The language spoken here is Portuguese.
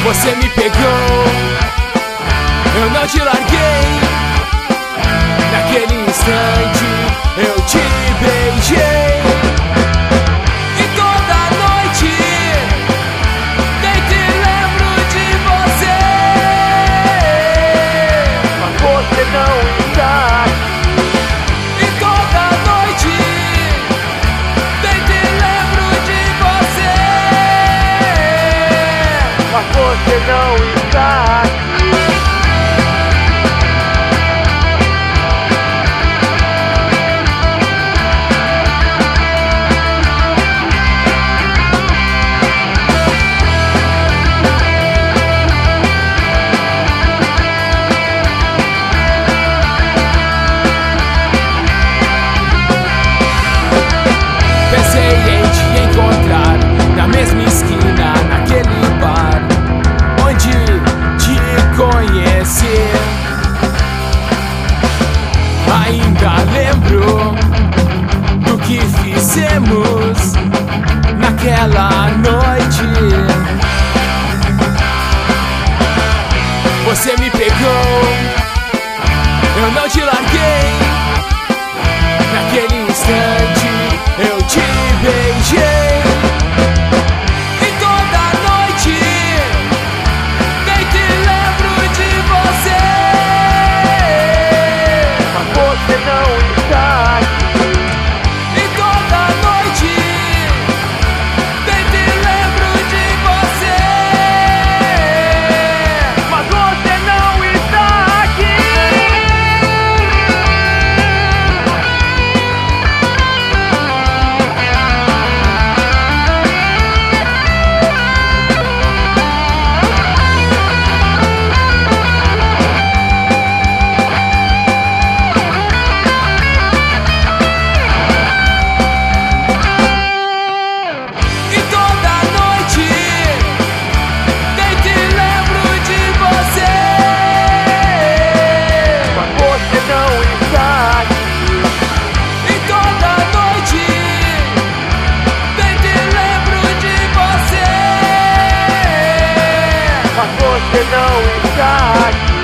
Você me pegou, eu não te larguei. Naquele instante eu te beijei. E toda noite deito e lembro de você. Mas você não está. E toda noite deito e lembro de você. Mas você não está. Pensei em te encontrar na mesma esquina, naquele bar onde te conheci. Ainda lembro do que fizemos naquela noite. Você me pegou, eu não te larguei. Naquele instante eu te beijei. E toda noite deito e lembro de você. Mas você não está. E toda noite deito e lembro de você. Mas você não está aqui. E toda noite deito e lembro de você. Mas você não está. E toda noite deito e lembro de você. Mas você não está aqui.